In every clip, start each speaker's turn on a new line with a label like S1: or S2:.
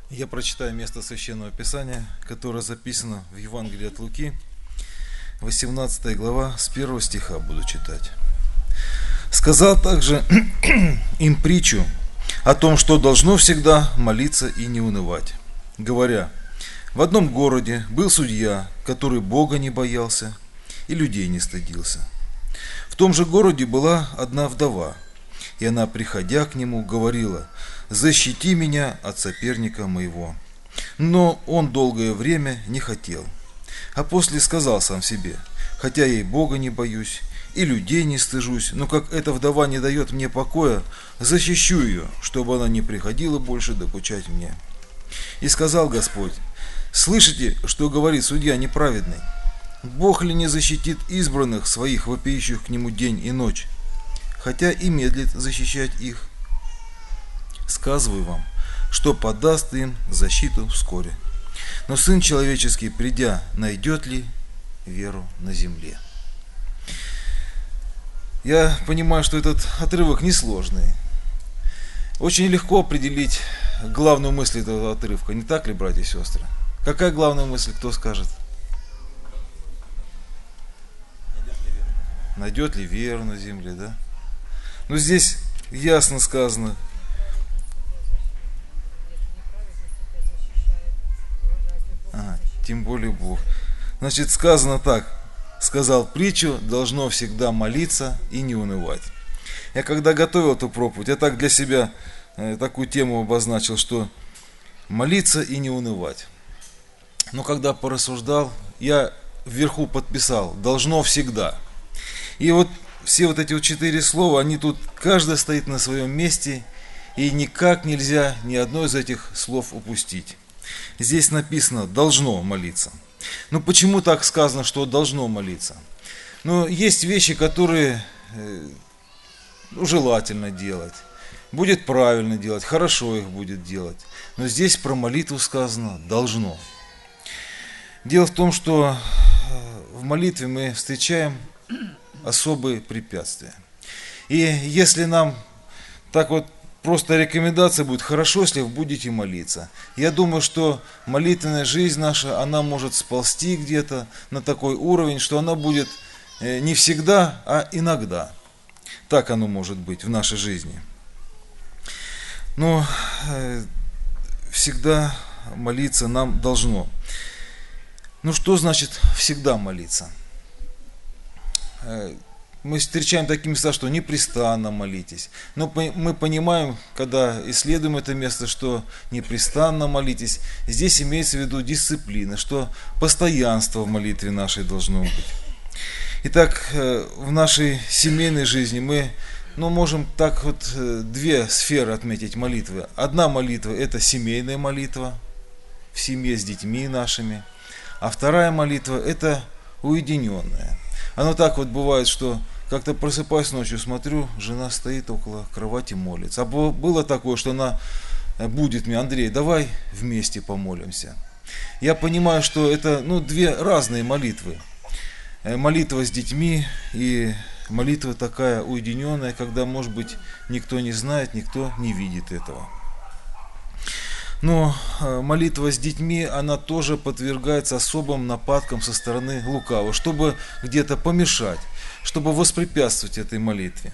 S1: Я прочитаю место Священного Писания, которое записано в Евангелии от Луки, 18 глава, с 1 стиха буду читать. «Сказал также им притчу о том, что должно всегда молиться и не унывать, говоря: в одном городе был судья, который Бога не боялся и людей не стыдился. В том же городе была одна вдова, и она, приходя к нему, говорила: защити меня от соперника моего. Но он долгое время не хотел. А после сказал сам себе: хотя я и Бога не боюсь, и людей не стыжусь, но как эта вдова не дает мне покоя, защищу ее, чтобы она не приходила больше докучать мне. И сказал Господь: слышите, что говорит судья неправедный? Бог ли не защитит избранных своих, вопиющих к нему день и ночь, хотя и медлит защищать их? Сказываю вам, что подаст им защиту вскоре. Но Сын Человеческий, придя, найдет ли веру на земле?» Я понимаю, что этот отрывок несложный. Очень легко определить главную мысль этого отрывка, не так ли, братья и сестры? Какая главная мысль, кто скажет? Найдет ли веру на земле, да? Но здесь ясно сказано. Тем более Бог. Значит, сказано так. Сказал притчу: должно всегда молиться и не унывать. Я когда готовил эту проповедь, я так для себя такую тему обозначил, что молиться и не унывать. Но когда порассуждал, я вверху подписал: должно всегда. И вот все вот эти вот 4 слова, они тут, каждое стоит на своем месте, и никак нельзя ни одно из этих слов упустить. Здесь написано: должно молиться. Но почему так сказано, что должно молиться? Но есть вещи, которые желательно делать, будет правильно делать, хорошо их будет делать. Но здесь про молитву сказано: должно. Дело в том, что в молитве мы встречаем особые препятствия. И если нам так вот просто рекомендация будет: хорошо, если вы будете молиться. Я думаю, что молитвенная жизнь наша, она может сползти где-то на такой уровень, что она будет не всегда, а иногда. Так оно может быть в нашей жизни. Но всегда молиться нам должно. Ну что значит всегда молиться? Мы встречаем такие места, что непрестанно молитесь. Но мы понимаем, когда исследуем это место, что непрестанно молитесь. Здесь имеется в виду дисциплина, что постоянство в молитве нашей должно быть. Итак, в нашей семейной жизни мы можем так вот 2 сферы отметить молитвы. Одна молитва – это семейная молитва в семье с детьми нашими. А вторая молитва – это уединенная. Оно так вот бывает, что как-то просыпаюсь ночью, смотрю, жена стоит около кровати, молится. А было такое, что она будит меня: Андрей, давай вместе помолимся. Я понимаю, что это 2 разные молитвы. Молитва с детьми и молитва такая уединенная, когда, может быть, никто не знает, никто не видит этого. Но молитва с детьми, она тоже подвергается особым нападкам со стороны лукавого, чтобы где-то помешать, чтобы воспрепятствовать этой молитве.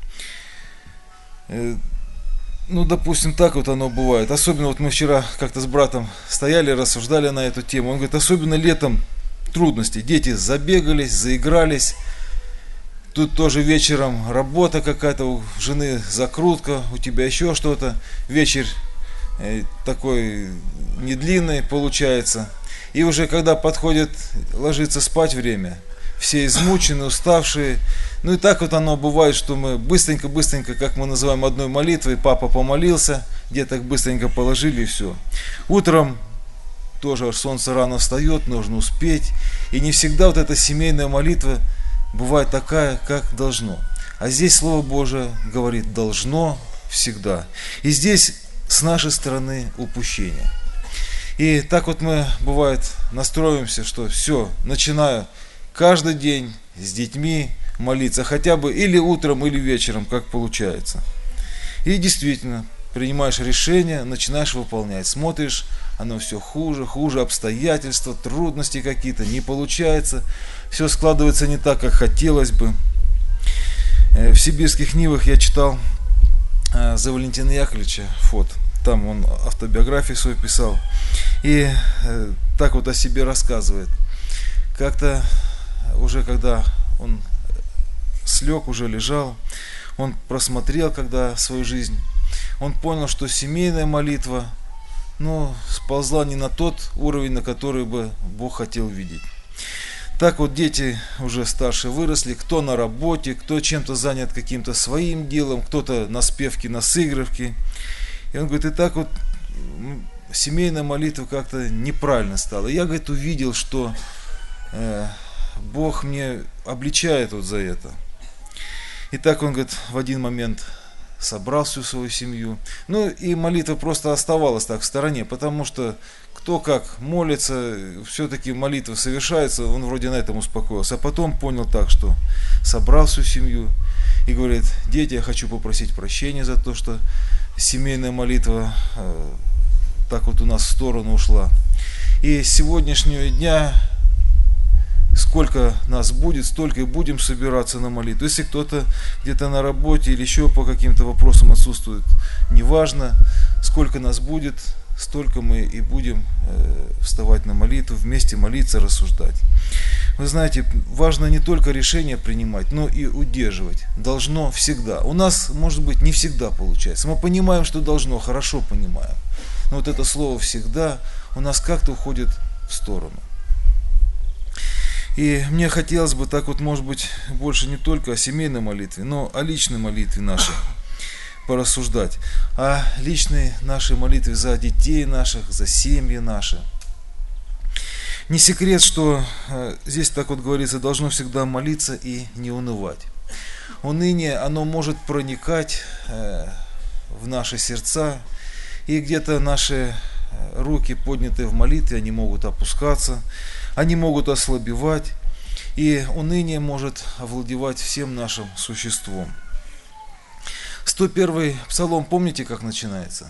S1: Допустим, так вот оно бывает. Особенно вот мы вчера как-то с братом стояли, рассуждали на эту тему. Он говорит: особенно летом трудности. Дети забегались, заигрались. Тут тоже вечером работа какая-то, у жены закрутка, у тебя еще что-то. Вечер такой недлинный получается. И уже когда подходит ложиться спать время, все измучены, уставшие. И так вот оно бывает, что мы быстренько, как мы называем, одной молитвой, папа помолился, деток быстренько положили и все. Утром тоже солнце рано встает, нужно успеть. И не всегда вот эта семейная молитва бывает такая, как должно. А здесь Слово Божие говорит: должно всегда. И здесь с нашей стороны упущение. И так вот мы, бывает, настроимся, что все, начинаю каждый день с детьми молиться, хотя бы или утром, или вечером, как получается. И действительно, принимаешь решение, начинаешь выполнять, смотришь, оно все хуже, хуже, обстоятельства, трудности какие-то, не получается, все складывается не так, как хотелось бы. В «Сибирских Нивах» я читал за Валентина Яковлевича Фот, там он автобиографию свою писал, и так вот о себе рассказывает. Как-то уже когда он слег, уже лежал, он просмотрел когда свою жизнь, он понял, что семейная молитва, сползла не на тот уровень, на который бы Бог хотел видеть. Так вот дети уже старше выросли, кто на работе, кто чем-то занят каким-то своим делом, кто-то на спевке, на сыгравке. И он говорит, и так вот семейная молитва как-то неправильно стала. Я, говорит, увидел, что Бог мне обличает вот за это. И так он, говорит, в один момент собрал всю свою семью. И молитва просто оставалась так в стороне, потому что кто как молится, все-таки молитва совершается, он вроде на этом успокоился. А потом понял так, что собрал всю семью и говорит, дети, я хочу попросить прощения за то, что семейная молитва так вот у нас в сторону ушла. И с сегодняшнего дня сколько нас будет, столько и будем собираться на молитву. Если кто-то где-то на работе или еще по каким-то вопросам отсутствует, неважно, сколько нас будет, столько мы и будем вставать на молитву, вместе молиться, рассуждать. Вы знаете, важно не только решение принимать, но и удерживать. Должно всегда. У нас, может быть, не всегда получается. Мы понимаем, что должно, хорошо понимаем. Но вот это слово «всегда» у нас как-то уходит в сторону. И мне хотелось бы так вот, может быть, больше не только о семейной молитве, но о личной молитве нашей порассуждать. О личной нашей молитве за детей наших, за семьи наши. Не секрет, что здесь так вот говорится, должно всегда молиться и не унывать. Уныние, оно может проникать в наши сердца, и где-то наши руки, поднятые в молитве, они могут опускаться, они могут ослабевать, и уныние может овладевать всем нашим существом. 101-й псалом, помните, как начинается?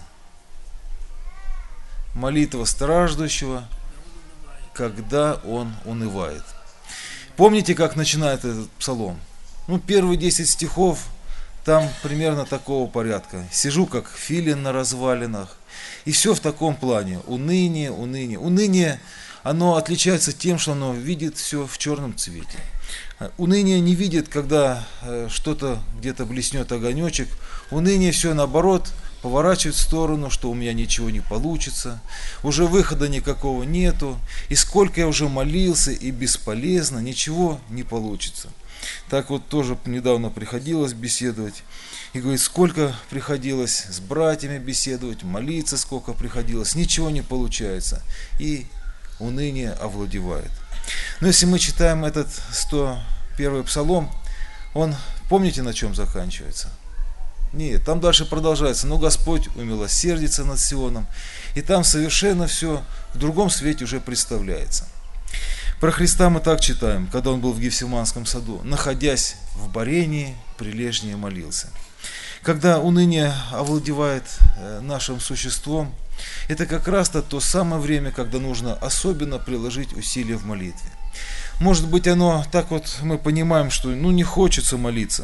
S1: Молитва страждущего, когда он унывает. Помните, как начинает этот псалом? Первые 10 стихов, там примерно такого порядка. Сижу, как филин на развалинах. И все в таком плане. Уныние, уныние. Уныние, оно отличается тем, что оно видит все в черном цвете. Уныние не видит, когда что-то где-то блеснет огонечек. Уныние все наоборот поворачивает в сторону, что у меня ничего не получится. Уже выхода никакого нету. И сколько я уже молился, и бесполезно, ничего не получится. Так вот тоже недавно приходилось беседовать. И говорит, сколько приходилось с братьями беседовать, молиться, сколько приходилось, ничего не получается. И уныние овладевает. Но если мы читаем этот 101-й псалом, он, помните, на чем заканчивается? Нет, там дальше продолжается, но Господь умилосердится над Сионом, и там совершенно все в другом свете уже представляется. Про Христа мы так читаем, когда Он был в Гефсиманском саду, находясь в борении, прилежнее молился. Когда уныние овладевает нашим существом, это как раз-то то самое время, когда нужно особенно приложить усилия в молитве. Может быть, оно так вот мы понимаем, что не хочется молиться,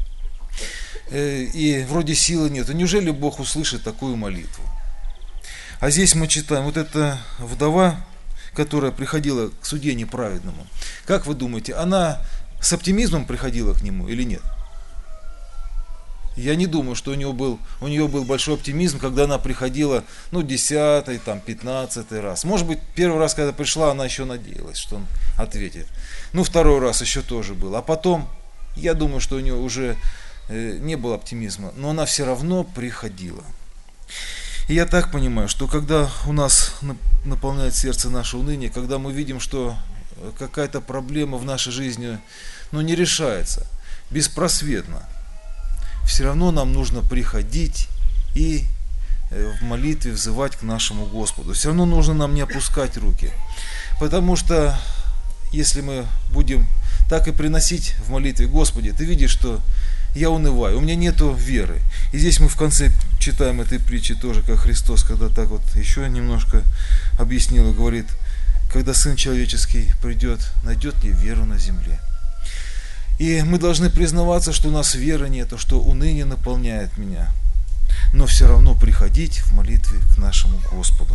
S1: и вроде силы нет. Неужели Бог услышит такую молитву? А здесь мы читаем, вот эта вдова, которая приходила к суде неправедному, как вы думаете, она с оптимизмом приходила к нему или нет? Я не думаю, что у нее был большой оптимизм, когда она приходила, 10-й, 15-й раз. Может быть, первый раз, когда пришла, она еще надеялась, что он ответит. Второй раз еще тоже был. А потом, я думаю, что у нее уже не было оптимизма, но она все равно приходила. И я так понимаю, что когда у нас наполняет сердце наше уныние, когда мы видим, что какая-то проблема в нашей жизни не решается, беспросветно, все равно нам нужно приходить и в молитве взывать к нашему Господу. Все равно нужно нам не опускать руки. Потому что если мы будем так и приносить в молитве: Господи, Ты видишь, что я унываю, у меня нету веры. И здесь мы в конце читаем этой притчи тоже, как Христос, когда так вот еще немножко объяснил и говорит, когда Сын Человеческий придет, найдет ли веру на земле. И мы должны признаваться, что у нас веры нету, что уныние наполняет меня, но все равно приходить в молитве к нашему Господу.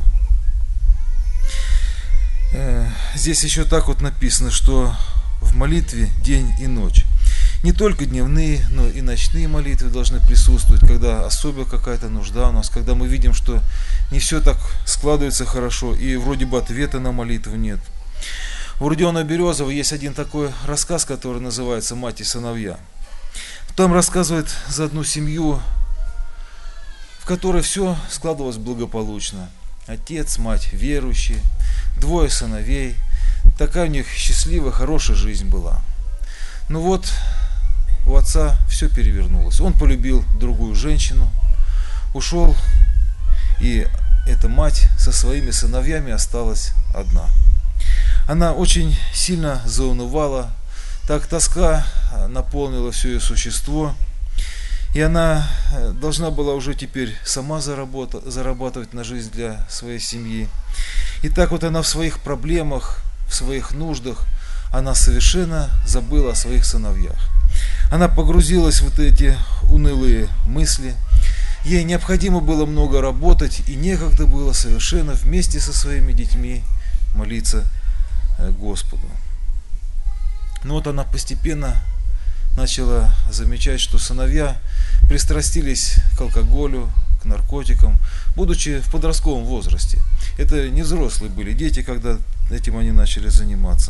S1: Здесь еще так вот написано, что в молитве день и ночь. Не только дневные, но и ночные молитвы должны присутствовать, когда особо какая-то нужда у нас, когда мы видим, что не все так складывается хорошо, и вроде бы ответа на молитву нет. У Родиона Березова есть один такой рассказ, который называется «Мать и сыновья». Там рассказывает за одну семью, в которой все складывалось благополучно. Отец, мать верующие, 2 сыновей. Такая у них счастливая, хорошая жизнь была. Но вот у отца все перевернулось. Он полюбил другую женщину, ушел, и эта мать со своими сыновьями осталась одна. Она очень сильно заунывала, так тоска наполнила все ее существо, и она должна была уже теперь сама зарабатывать на жизнь для своей семьи. И так вот она в своих проблемах, в своих нуждах, она совершенно забыла о своих сыновьях. Она погрузилась в вот эти унылые мысли. Ей необходимо было много работать, и некогда было совершенно вместе со своими детьми молиться Господу. Но вот она постепенно начала замечать, что сыновья пристрастились к алкоголю, к наркотикам, будучи в подростковом возрасте. Это не взрослые были дети, когда этим они начали заниматься.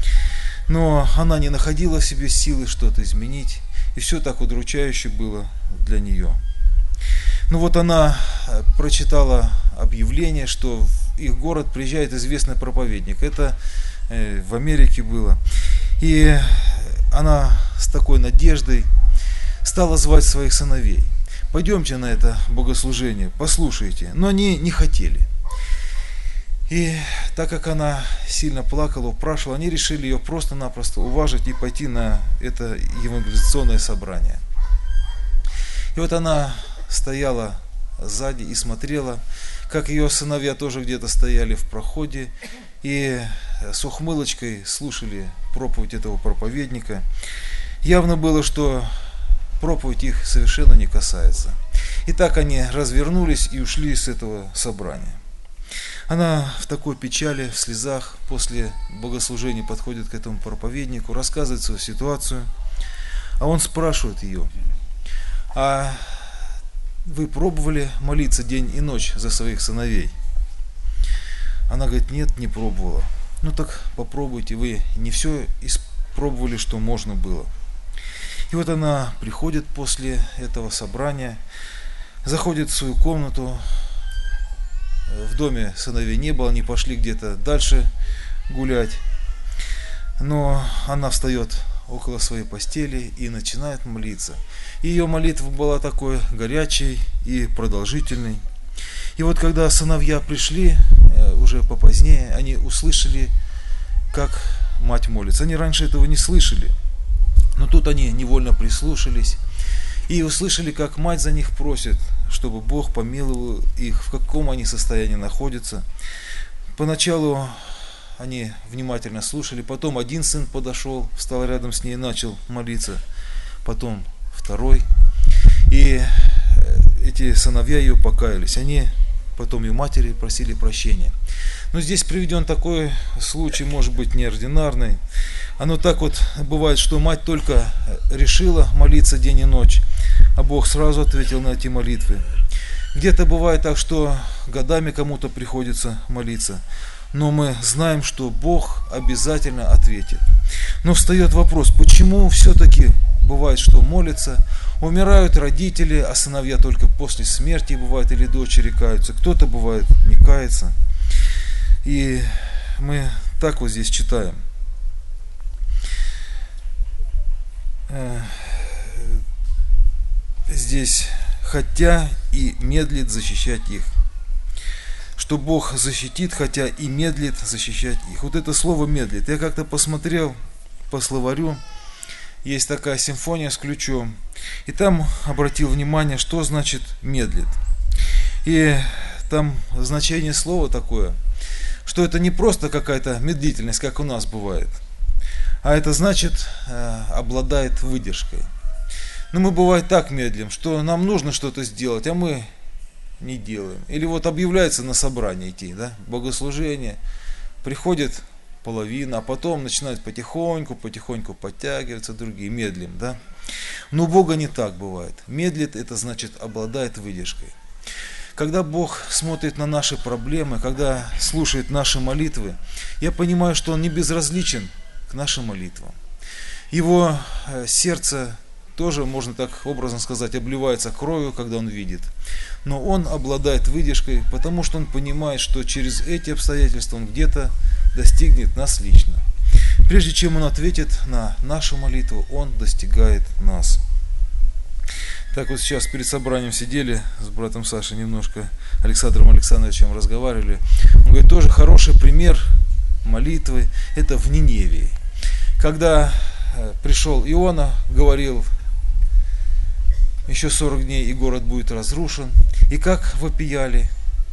S1: Но она не находила в себе силы что-то изменить, и все так удручающе было для нее. Ну вот она прочитала объявление, что в их город приезжает известный проповедник. Это в Америке было. И она с такой надеждой стала звать своих сыновей. Пойдемте на это богослужение, послушайте. Но они не хотели. И так как она сильно плакала, упрашивала, они решили ее просто-напросто уважить и пойти на это евангелизационное собрание. И вот она стояла сзади и смотрела, как ее сыновья тоже где-то стояли в проходе и с ухмылочкой слушали проповедь этого проповедника. Явно было, что проповедь их совершенно не касается. И так они развернулись и ушли с этого собрания. Она в такой печали, в слезах после богослужения подходит к этому проповеднику, рассказывает свою ситуацию, а он спрашивает ее: а вы пробовали молиться день и ночь за своих сыновей? Она говорит: нет, не пробовала. Ну так попробуйте, вы не все испробовали, что можно было. И вот она приходит после этого собрания, заходит в свою комнату. В доме сыновей не было, они пошли где-то дальше гулять. Но она встает около своей постели и начинает молиться. Ее молитва была такой горячей и продолжительной. И вот когда сыновья пришли, уже попозднее, они услышали, как мать молится. Они раньше этого не слышали, но тут они невольно прислушались и услышали, как мать за них просит, чтобы Бог помиловал их, в каком они состоянии находятся. Поначалу они внимательно слушали, потом один сын подошел, встал рядом с ней и начал молиться, потом второй. И эти сыновья ее покаялись, они потом ее матери просили прощения. Но здесь приведен такой случай, может быть, неординарный. Оно так вот бывает, что мать только решила молиться день и ночь, а Бог сразу ответил на эти молитвы. Где-то бывает так, что годами кому-то приходится молиться, но мы знаем, что Бог обязательно ответит. Но встает вопрос, почему все-таки бывает, что молятся, умирают родители, а сыновья только после смерти бывает, или дочери каются, кто-то бывает не кается. И мы так вот здесь читаем. Здесь хотя и медлит защищать их. Что Бог защитит, хотя и медлит защищать их. Вот это слово медлит. Я как-то посмотрел по словарю, есть такая симфония с ключом, и там обратил внимание, что значит медлит. И там значение слова такое, что это не просто какая-то медлительность, как у нас бывает, а это значит обладает выдержкой. Но мы бывает так медлим, что нам нужно что-то сделать, а мы не делаем. Или вот объявляется на собрание идти, да, богослужение, приходит половина, а потом начинают потихоньку подтягиваться другие, медлим, да. Но у Бога не так бывает. Медлит, это значит обладает выдержкой. Когда Бог смотрит на наши проблемы, когда слушает наши молитвы, я понимаю, что Он не безразличен к нашим молитвам. Его сердце тоже, можно так образно сказать, обливается кровью, когда Он видит. Но Он обладает выдержкой, потому что Он понимает, что через эти обстоятельства Он где-то достигнет нас лично. Прежде чем Он ответит на нашу молитву, Он достигает нас. Так вот сейчас перед собранием сидели с братом Сашей немножко, Александром Александровичем разговаривали. Он говорит, тоже хороший пример молитвы, это в Ниневии. Когда пришел Иона, говорил, еще 40 дней и город будет разрушен. И как вопияли,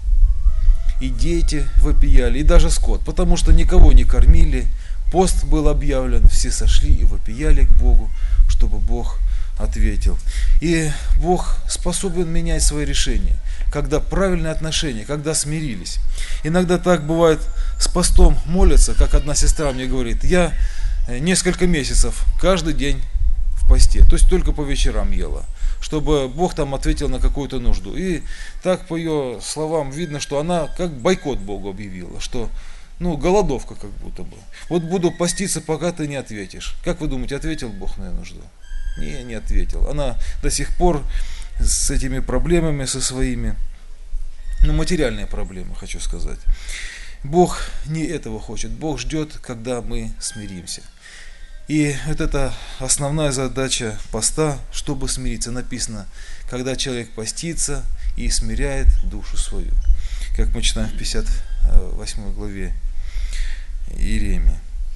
S1: и дети вопияли, и даже скот, потому что никого не кормили, пост был объявлен, все сошли и вопияли к Богу, чтобы Бог ответил. И Бог способен менять свои решения, когда правильное отношение, когда смирились. Иногда так бывает, с постом молятся, как одна сестра мне говорит, я несколько месяцев каждый день в посте, то есть только по вечерам ела, чтобы Бог там ответил на какую-то нужду. И так по ее словам видно, что она как бойкот Богу объявила, что голодовка как будто бы. Вот буду поститься, пока ты не ответишь. Как вы думаете, ответил Бог на ее нужду? Не ответил. Она до сих пор с этими проблемами, со своими, материальные проблемы, хочу сказать. Бог не этого хочет. Бог ждет, когда мы смиримся. И вот это основная задача поста, чтобы смириться. Написано, когда человек постится и смиряет душу свою. Как мы читаем в 58 главе Иеремии.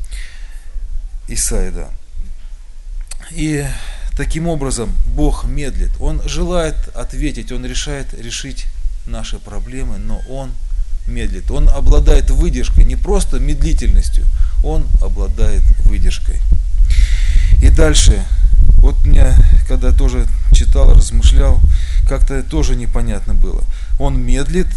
S1: Исайя, да. И таким образом Бог медлит. Он желает ответить, Он решает решить наши проблемы, но Он медлит. Он обладает выдержкой, не просто медлительностью, Он обладает выдержкой. И дальше, вот мне, когда тоже читал, размышлял, как-то тоже непонятно было. Он медлит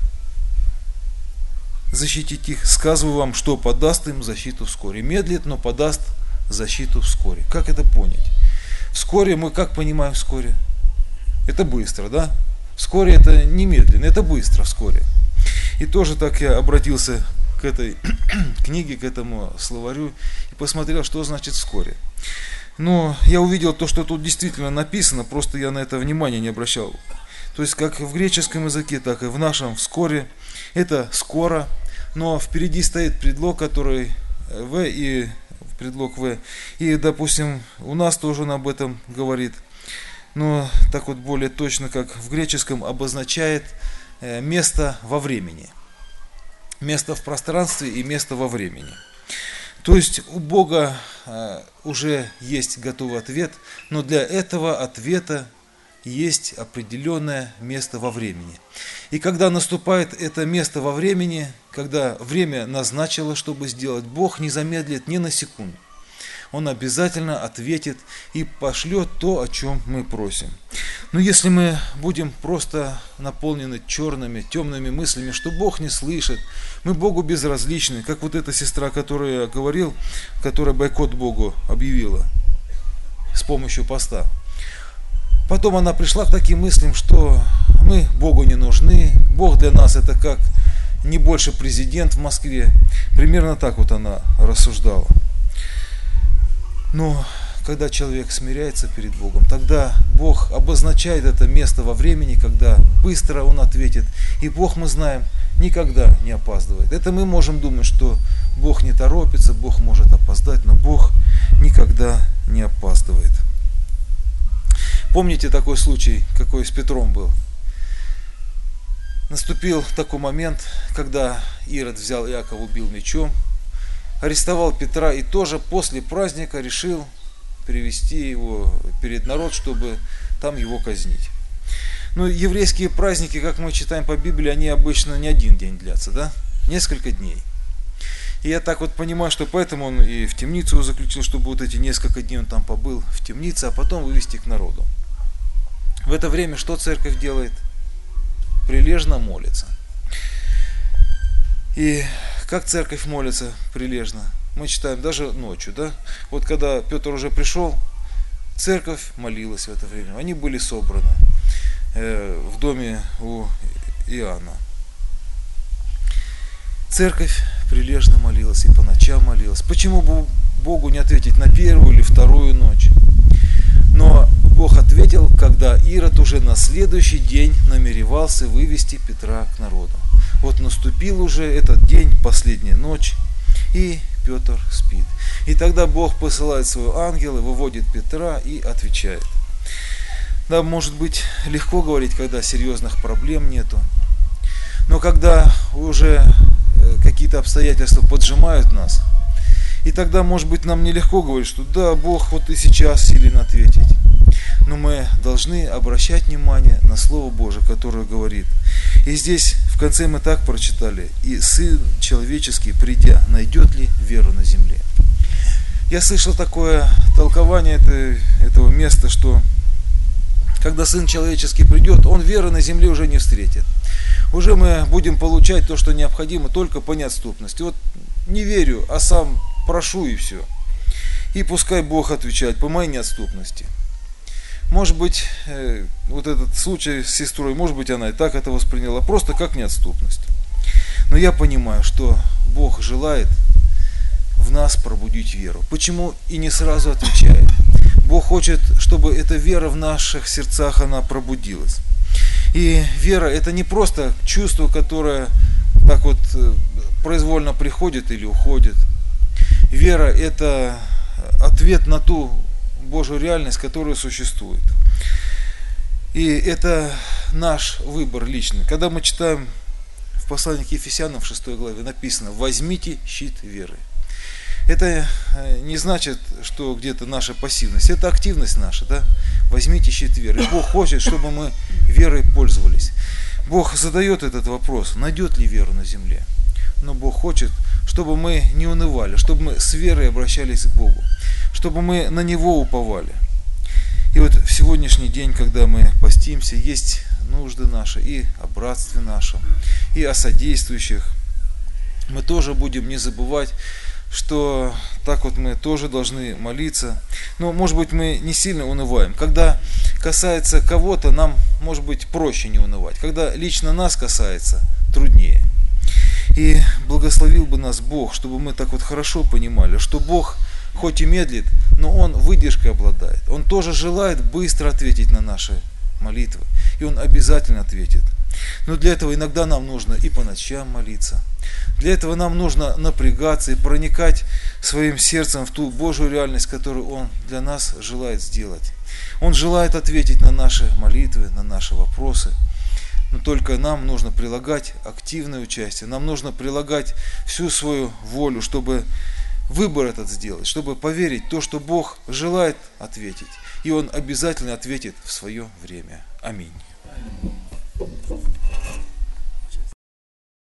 S1: защитить их, сказываю вам, что подаст им защиту вскоре. Медлит, но подаст защиту вскоре. Как это понять? Вскоре мы как понимаем вскоре? Это быстро, да? Вскоре это не медленно, это быстро вскоре. И тоже так я обратился к этой книге, к этому словарю и посмотрел, что значит вскоре. Но я увидел то, что тут действительно написано, просто я на это внимания не обращал. То есть как в греческом языке, так и в нашем вскоре. Это скоро, но впереди стоит предлог, который в и предлог в. И, допустим, у нас тоже он об этом говорит. Но так вот более точно, как в греческом, обозначает место во времени. Место в пространстве и место во времени. То есть у Бога уже есть готовый ответ, но для этого ответа есть определенное место во времени. И когда наступает это место во времени, когда время назначило, чтобы сделать, Бог не замедлит ни на секунду. Он обязательно ответит и пошлет то, о чем мы просим. Но если мы будем просто наполнены черными, темными мыслями, что Бог не слышит, мы Богу безразличны, как вот эта сестра, которую я говорил, которая бойкот Богу объявила с помощью поста. Потом она пришла к таким мыслям, что мы Богу не нужны, Бог для нас это как не больше президент в Москве. Примерно так вот она рассуждала. Но когда человек смиряется перед Богом, тогда Бог обозначает это место во времени, когда быстро Он ответит. И Бог, мы знаем, никогда не опаздывает. Это мы можем думать, что Бог не торопится, Бог может опоздать, но Бог никогда не опаздывает. Помните такой случай, какой с Петром был? Наступил такой момент, когда Ирод взял Иакова, убил мечом, арестовал Петра и тоже после праздника решил привести его перед народ, чтобы там его казнить. Ну, еврейские праздники, как мы читаем по Библии, они обычно не один день длятся, да? Несколько дней. И я так вот понимаю, что поэтому он и в темницу заключил, чтобы вот эти несколько дней он там побыл в темнице, а потом вывести к народу. В это время что церковь делает? Прилежно молится. И как церковь молится прилежно? Мы читаем даже ночью, да? Вот когда Петр уже пришел, церковь молилась в это время. Они были собраны в доме у Иоанна. Церковь прилежно молилась и по ночам молилась. Почему бы Богу не ответить на первую или вторую ночь? Но Бог ответил, когда Ирод уже на следующий день намеревался вывести Петра к народу. Вот наступил уже этот день, последняя ночь, и Петр спит. И тогда Бог посылает своего ангела, выводит Петра и отвечает. Да, может быть, легко говорить, когда серьезных проблем нету. Но когда уже какие-то обстоятельства поджимают нас, и тогда, может быть, нам нелегко говорить, что да, Бог вот и сейчас силен ответить. Но мы должны обращать внимание на Слово Божие, которое говорит. И здесь в конце мы так прочитали: «И Сын Человеческий, придя, найдет ли веру на земле?» Я слышал такое толкование этого места, что когда Сын Человеческий придет, Он веры на земле уже не встретит. Уже мы будем получать то, что необходимо, только по неотступности. Вот не верю, а сам прошу и все. И пускай Бог отвечает по моей неотступности. Может быть, вот этот случай с сестрой, может быть, она и так это восприняла, просто как неотступность. Но я понимаю, что Бог желает в нас пробудить веру. Почему и не сразу отвечает? Бог хочет, чтобы эта вера в наших сердцах, она пробудилась. И вера — это не просто чувство, которое так вот произвольно приходит или уходит. Вера — это ответ на ту Божью реальность, которая существует. И это наш выбор личный. Когда мы читаем в послании к Ефесянам в 6 главе, написано: «Возьмите щит веры». Это не значит, что где-то наша пассивность, это активность наша, да? Возьмите щит веры. Бог хочет, чтобы мы верой пользовались. Бог задает этот вопрос: найдет ли веру на земле? Но Бог хочет, чтобы мы не унывали, чтобы мы с верой обращались к Богу, чтобы мы на Него уповали. И вот в сегодняшний день, когда мы постимся, есть нужды наши и о братстве нашем, и о содействующих. Мы тоже будем не забывать, что так вот мы тоже должны молиться. Но, может быть, мы не сильно унываем. Когда касается кого-то, нам, может быть, проще не унывать. Когда лично нас касается, труднее. И благословил бы нас Бог, чтобы мы так вот хорошо понимали, что Бог хоть и медлит, но Он выдержкой обладает. Он тоже желает быстро ответить на наши молитвы. И Он обязательно ответит. Но для этого иногда нам нужно и по ночам молиться. Для этого нам нужно напрягаться и проникать своим сердцем в ту Божью реальность, которую Он для нас желает сделать. Он желает ответить на наши молитвы, на наши вопросы. Но только нам нужно прилагать активное участие. Нам нужно прилагать всю свою волю, чтобы выбор этот сделать, чтобы поверить в то, что Бог желает ответить. И Он обязательно ответит в свое время. Аминь.